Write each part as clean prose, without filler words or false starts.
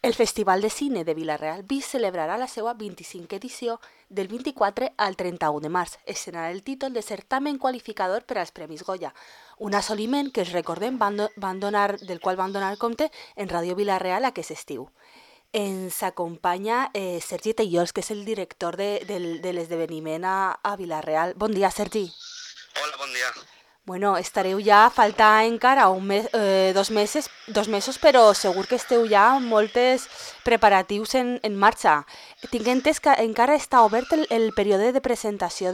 El Festival de Cine de Vila-real Vist celebrarà la seva 25a edició del 24 al 31 de març. Escenarà el títol de certamen qualificador per als Premis Goya, un assoliment que, recordem, del qual van donar compte en Ràdio Vila-real aquest estiu. Ens acompanya Sergi Tellols, que és el director de l'esdeveniment a Vila-real. Bon dia, Sergi. Hola, bon dia. Bueno, estareu ja, falta encara dos mesos, però segur que esteu ja amb moltes preparatius en marxa. Tinc entès que encara està obert el període de presentació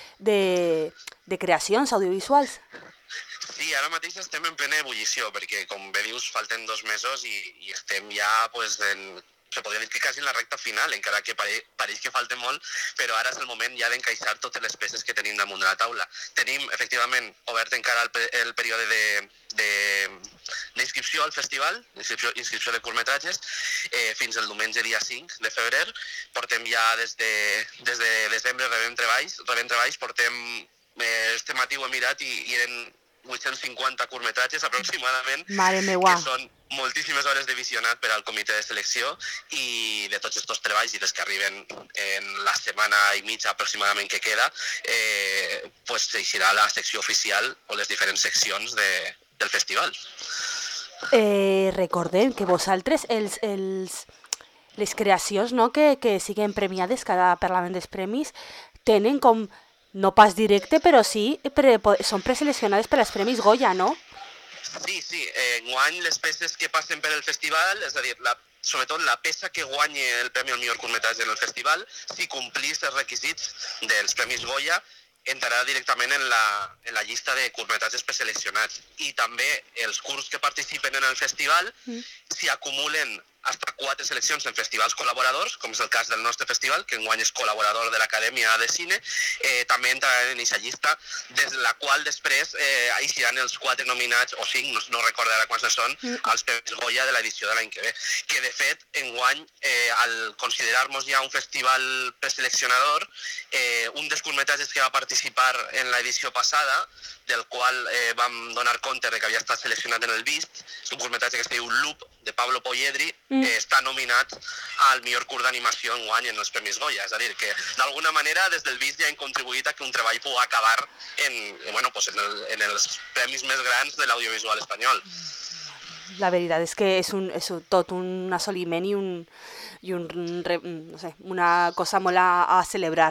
de creacions audiovisuals. Sí, ara mateix estem en plena ebullició, perquè, com bé dius, falten 2 mesos i estem ja, se podria dir que quasi en la recta final, encara que pareix que falta molt, però ara és el moment ja d'encaixar totes les peces que tenim damunt de la taula. Tenim, efectivament, obert encara el període d'inscripció al festival, inscripció de curtmetratges, fins el diumenge dia 5 de febrer. Portem ja des de desembre rebent treballs, este matí ho he mirat i eren 850 curtmetratges aproximadament, Mare meua. que són moltíssimes hores de visionat per al comitè de selecció, i de tots aquests treballs i dels que arriben en la setmana i mitja aproximadament que queda, s'eixirà la secció oficial o les diferents seccions del festival. Recordem que vosaltres, les creacions, no, que siguen premiades cada Parlament dels Premis, tenen com, no pas directe, però sí, són preseleccionades per als Premis Goya, no? Sí. Enguany les peces que passen per el festival, és a dir, sobretot la peça que guanyi el Premi al millor curtmetratge en el festival, si complís els requisits dels Premis Goya, entrarà directament en la llista de curtmetratges preseleccionats. I també els curts que participen en el festival, si acumulen hasta 4 seleccions en festivals col·laboradors, com és el cas del nostre festival, que enguany és col·laborador de l'Acadèmia de Cine, també entraran en aquesta llista, des de la qual després eixiran els 4 nominats, o 5, no recordo ara quants són, als Premis Goya de l'edició de l'any que ve. Que, de fet, enguany, al considerar-nos ja un festival preseleccionador, un dels curtmetratges que va participar en l'edició passada, del qual vam donar compte que havia estat seleccionat en el Vist, és un curtmetratge que es diu Loop, de Pablo Polledri, està nominat al millor curt d'animació enguany en els Premis Goya. És a dir, que d'alguna manera des del Vist ja hem contribuït a que un treball pugui acabar en els premis més grans de l'audiovisual espanyol. La veritat és que és tot un assoliment i una cosa molt a celebrar.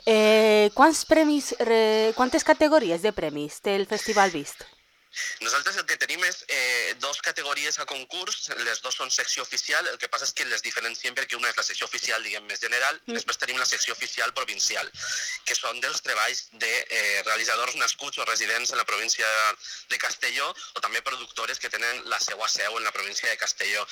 Quantes categories de premis té el Festival Vist? Nosaltres el que tenim és 2 categories a concurs, les 2 són secció oficial, el que passa és que les diferenciem perquè una és la secció oficial, diguem, més general, i després tenim la secció oficial provincial, que són dels treballs de realitzadors nascuts o residents en la província de Castelló, o també productores que tenen la seva seu en la província de Castelló.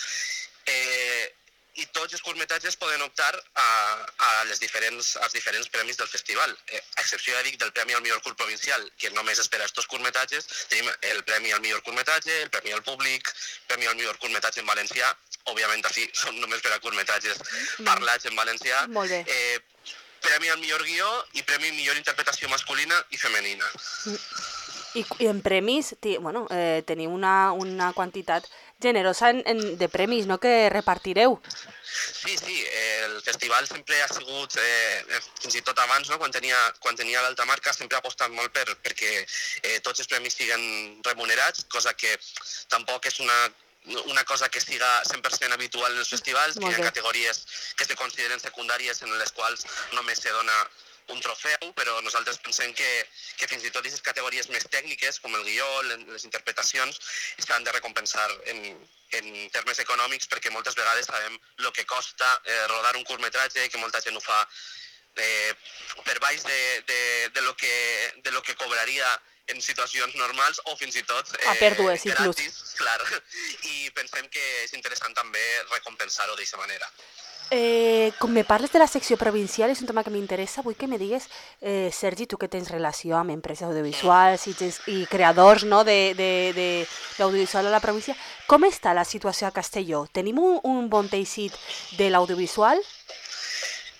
I tots els curtmetratges poden optar als diferents premis del festival. A excepció, ja dic, del Premi al millor curt provincial, que només és per a aquests curtmetratges, tenim el Premi al millor curtmetratge, el Premi al públic, el Premi al millor curtmetratge en valencià, òbviament així són només per a curtmetratges parlats en valencià, Premi al millor guió i Premi millor interpretació masculina i femenina. I en premis, teniu una quantitat generosa de premis, no?, que repartireu. Sí, el festival sempre ha sigut, fins i tot abans, no?, quan tenia l'alta marca, sempre ha apostat molt perquè tots els premis siguin remunerats, cosa que tampoc és una cosa que siga 100% habitual en els festivals, que hi ha categories que se consideren secundàries en les quals només se dona un trofeu, però nosaltres pensem que fins i tot aquestes categories més tècniques, com el guió, les interpretacions, s'han de recompensar en termes econòmics, perquè moltes vegades sabem el que costa rodar un curtmetratge, que molta gent ho fa per baix de lo que cobraria en situacions normals o fins i tot gratis, clar. I pensem que és interessant també recompensar-ho d'aquesta manera. Com me parles de la secció provincial, és un tema que m'interessa. Vull que me digues, Sergi, tu que tens relació amb empreses audiovisuals i creadors, no, d'audiovisual a la província, com està la situació a Castelló? Tenim un bon teixit de l'audiovisual? Mira,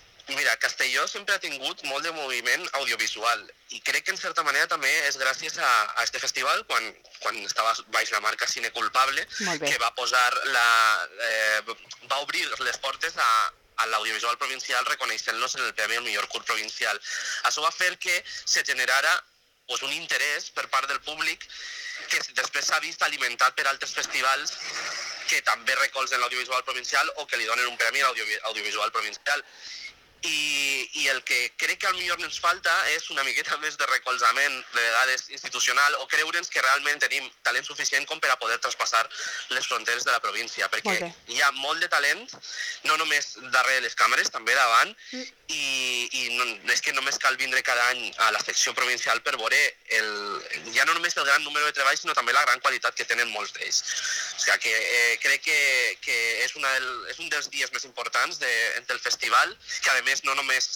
mira, Castelló sempre ha tingut molt de moviment audiovisual i crec que en certa manera també és gràcies a este festival quan estava baix la marca Cine Culpable, que va posar va obrir les portes a l'audiovisual provincial reconeixent-los en el Premi al millor curt provincial. Això va fer que se generara pues, un interès per part del públic que després s'ha vist alimentat per altres festivals que també recolzen l'audiovisual provincial o que li donen un premi a l'audiovisual provincial. I el que crec que potser ens falta és una miqueta més de recolzament, de vegades institucional, o creure'ns que realment tenim talent suficient com per a poder traspassar les fronteres de la província, perquè hi ha molt de talent, no només darrere les càmeres, també davant, i és que només cal vindre cada any a la secció provincial per veure ja no només el gran número de treballs, sinó també la gran qualitat que tenen molts d'ells. O sigui que crec que és un dels dies més importants del festival, que a més no només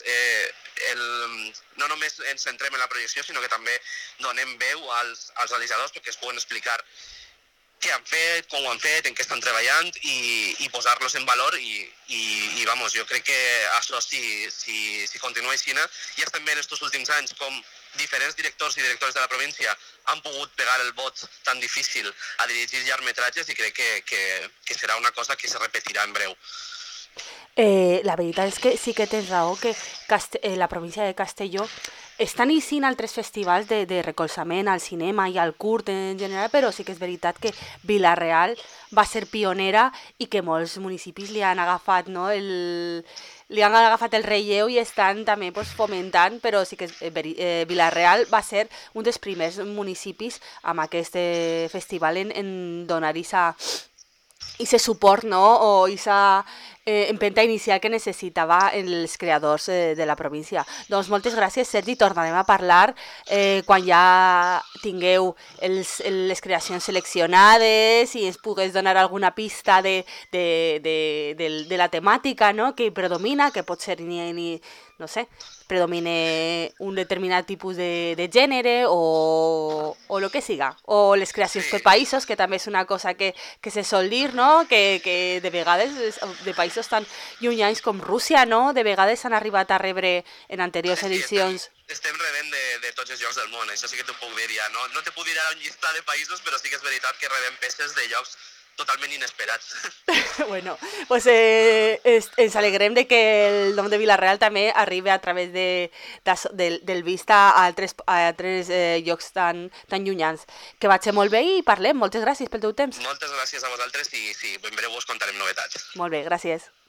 ens centrem en la projecció, sinó que també donem veu als realitzadors perquè es puguen explicar què han fet, com ho han fet, en què estan treballant i posar-los en valor i vamos, jo crec que això si continua així ja estem veient estos últims anys com diferents directors i directores de la província han pogut pegar el vot tan difícil a dirigir llargmetratges i crec que serà una cosa que se repetirà en breu. La veritat és que sí que tens raó que la província de Castelló estan iniciant altres festivals de recolzament al cinema i al curt en general, però sí que és veritat que Vila-real va ser pionera i que molts municipis li han agafat, no, li han agafat el relleu i estan també fomentant, però sí que Vila-real va ser un dels primers municipis amb aquest festival en donar ese suport, no? O esa empenta inicial que necessitava els creadors de la província. Doncs moltes gràcies, Sergi. Tornarem a parlar quan ja tingueu les creacions seleccionades i ens pugues donar alguna pista de la temàtica, no? Que predomina, que pot ser no sé, predomine un determinat tipus de gènere o el que siga. O les creacions per països, que també és una cosa que se sol dir, no? Que de vegades de països tan llunyans com Rússia, no? De vegades han arribat a rebre en anteriors edicions. Estem rebent de tots els llocs del món, això sí que t'ho puc dir ja. No te puc dir ara un llistat de països, però sí que és veritat que rebem peces de llocs totalment inesperats. Bueno, pues ens alegrem de que el nom de Vila-real també arribi a través del vista a altres llocs tan llunyans. Que vagi molt bé i parlem. Moltes gràcies pel teu temps. Moltes gràcies a vosaltres i en breu us contarem novetats. Molt bé, gràcies.